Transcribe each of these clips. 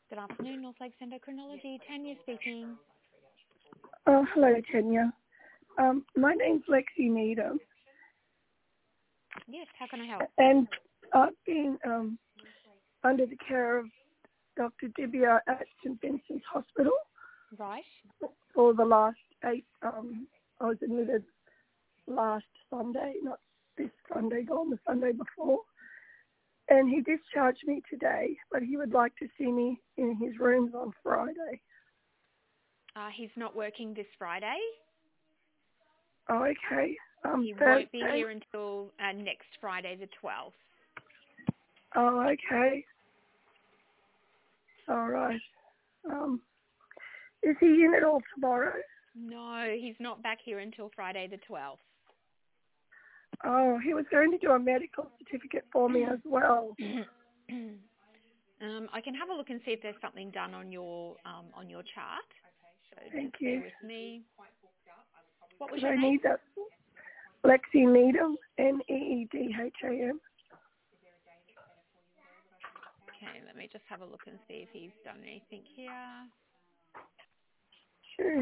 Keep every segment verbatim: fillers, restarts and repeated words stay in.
Good afternoon, North Lakes Endocrinology. Tanya speaking. Oh, hello, Tanya. Um, my name's Lexi Needham, Yes, how can I help? and I've been um, under the care of Doctor Dibia at St Vincent's Hospital Right. for the last eight. Um, I was admitted last Sunday, not this Sunday, gone the Sunday before, and he discharged me today, but he would like to see me in his rooms on Friday. Uh, he's not working this Friday. Oh, okay. Um, He Thursday. won't be here until uh, next Friday, the twelfth. Oh, okay. All right. Um, is he in at all tomorrow? No, he's not back here until Friday, the twelfth. Oh, he was going to do a medical certificate for me as well. um, I can have a look and see if there's something done on your um, on your chart. So Thank just you. bear with me. What was Because your I name? need that. Lexi Needham, N E E D H A M. Okay, let me just have a look and see if he's done anything here. Sure.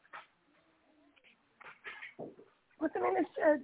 What's the minute said?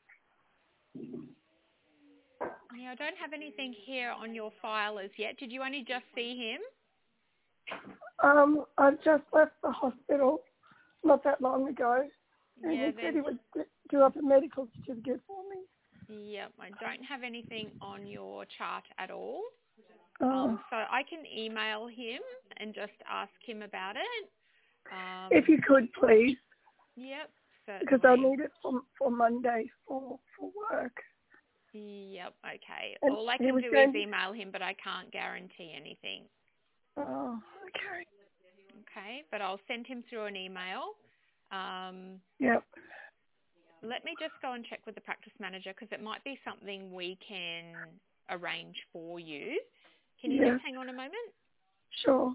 Yeah, I don't have anything here on your file as yet. Did you only just see him? Um, I've just left the hospital not that long ago, and Yeah, he said there's. he would d- do up a medical certificate for me. Yep, I don't have anything on your chart at all. Oh, Um, so I can email him and just ask him about it. Um, if you could, please, yep, because I certainly. need it for for Monday for for work. Yep, okay. And All I he can was do is going to. email him, but I can't guarantee anything. Oh, okay. Okay, but I'll send him through an email. Um, Yep. let me just go and check with the practice manager because it might be something we can arrange for you. Can you Yeah. just hang on a moment? Sure.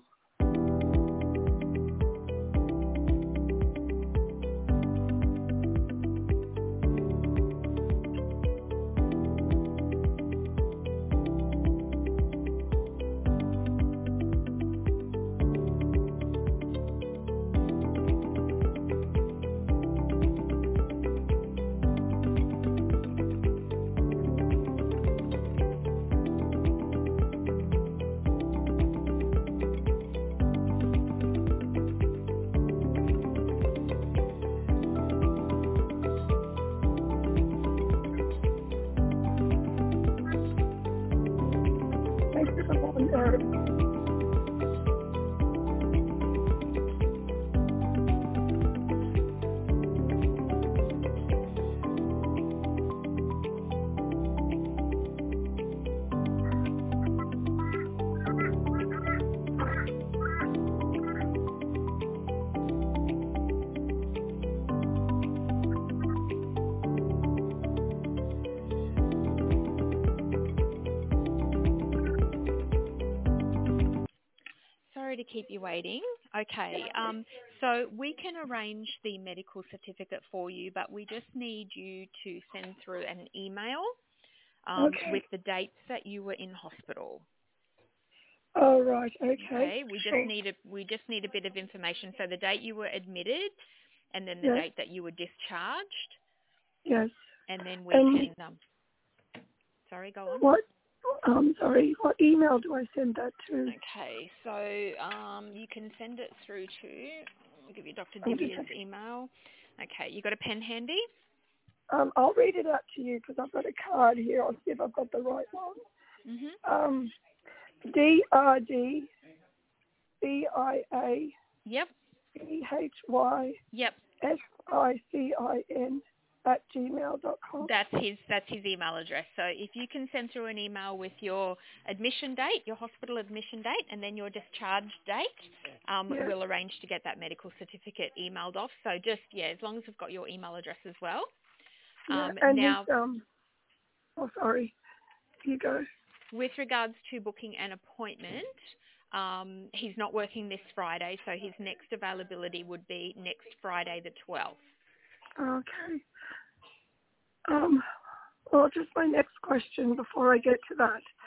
Thank you for volunteering. Sorry to keep you waiting. Okay, um, so we can arrange the medical certificate for you, but we just need you to send through an email um, Okay. with the dates that you were in hospital. All right. Okay. Okay, we just Sure. need a we just need a bit of information. So the date you were admitted, and then the Yes. date that you were discharged, Yes. and then we And can. Um, sorry, go on. what? Um. Sorry. What email do I send that to? Okay, so um, you can send it through to. I'll give you Doctor I'm just. Divia's email. Okay, you got a pen handy? Um. I'll read it out to you because I've got a card here. I'll see if I've got the right one. Mhm. Um. D R D B I A Yep. B H Y Yep. S I C I N at gmail dot com. That's his that's his email address. So if you can send through an email with your admission date, your hospital admission date, and then your discharge date, um, Yes. we'll arrange to get that medical certificate emailed off. So just yeah, as long as we've got your email address as well. Yeah. Um, And his now, um. Oh, sorry. Here you go. with regards to booking an appointment, um, he's not working this Friday, so his next availability would be next Friday the twelfth. Okay. Um. Well, just my next question before I get to that.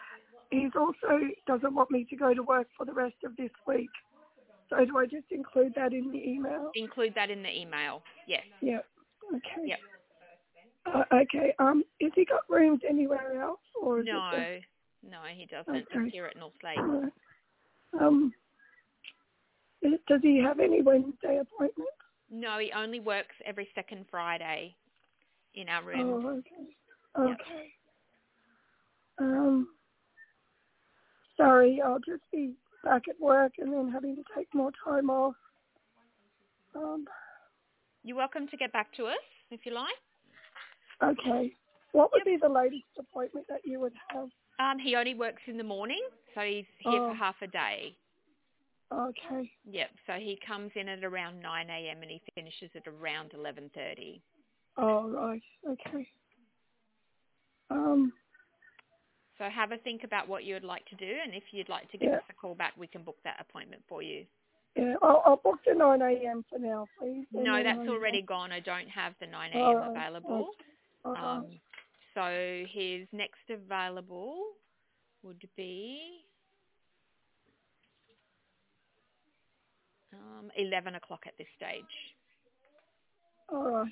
he's also doesn't want me to go to work for the rest of this week. So do I just include that in the email? Include that in the email. Yes. Yeah. Okay. Yep. Uh, okay. Um, has he got rooms anywhere else, or is No, it no, he doesn't. just, okay. Just here at North Lake. Right. Um, is- does he have any Wednesday appointments? No, he only works every second Friday in our room. Oh, okay. Yep. Okay. Um, sorry, I'll just be back at work and then having to take more time off. Um, You're welcome to get back to us if you like. okay. What would Yep. be the latest appointment that you would have? Um, he only works in the morning, so he's here Oh. for half a day. Okay. Yep, so he comes in at around nine a.m. and he finishes at around eleven thirty. Oh, right. Okay. Um, So have a think about what you would like to do, and if you'd like to give yeah. us a call back, we can book that appointment for you. Yeah, I'll, I'll book the nine a.m. for now, please. And No, then that's I'll- already gone. I don't have the nine a.m. Oh, available. oh, oh, Um, so his next available would be um, eleven o'clock at this stage. all right.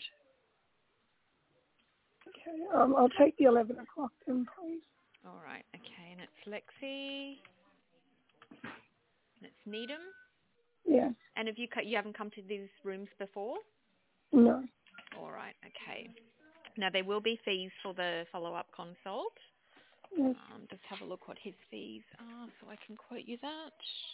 Okay. Um, I'll take the eleven o'clock then, please. All right, okay, and it's Lexi, and it's Needham. Yeah. And have you co- you haven't come to these rooms before? No. All right, okay. Now there will be fees for the follow-up consult. Yes. Um, just have a look what his fees are, so I can quote you that.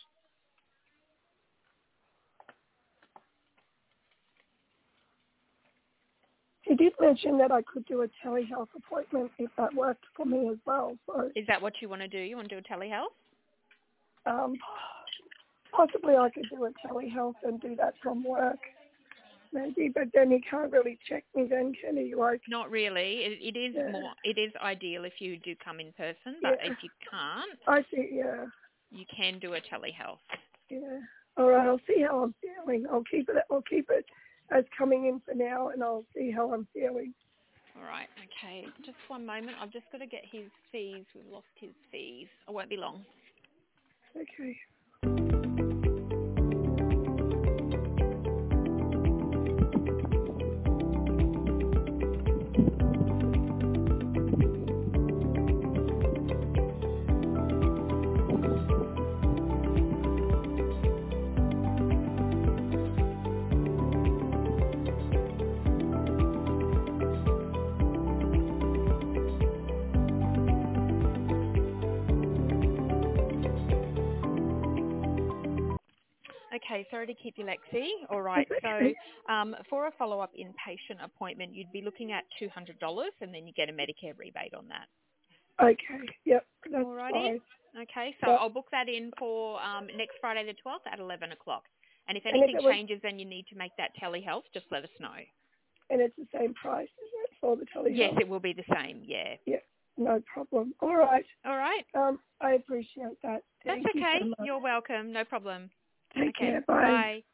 He did mention that I could do a telehealth appointment if that worked for me as well. So Is that what you want to do? You want to do a telehealth? um, possibly I could do a telehealth and do that from work, maybe. But then he can't really check me then, can he? Like, Not really. It, it is yeah. more. It is ideal if you do come in person, but Yeah. if you can't, I see. Yeah. you can do a telehealth. Yeah. All right. I'll see how I'm feeling. I'll keep it. I'll keep it as coming in for now, and I'll see how I'm feeling. All right. Okay. Just one moment. I've just got to get his fees. We've lost his fees. I won't be long. Okay. Okay, sorry to keep you, Lexi. All right, Okay. so um, for a follow-up inpatient appointment, you'd be looking at two hundred dollars and then you get a Medicare rebate on that. Okay. Yep. That's All righty. fine. Okay, so Yep. I'll book that in for um, next Friday the twelfth at eleven o'clock. And if And if anything it was- changes and you need to make that telehealth, just let us know. And it's the same price, isn't it, for the telehealth? Yes, it will be the same, yeah. Yeah. No problem. All right. All right. Um, I appreciate that. That's Thank you okay. so much. You're welcome. No problem. Take Okay. care. Bye. Bye.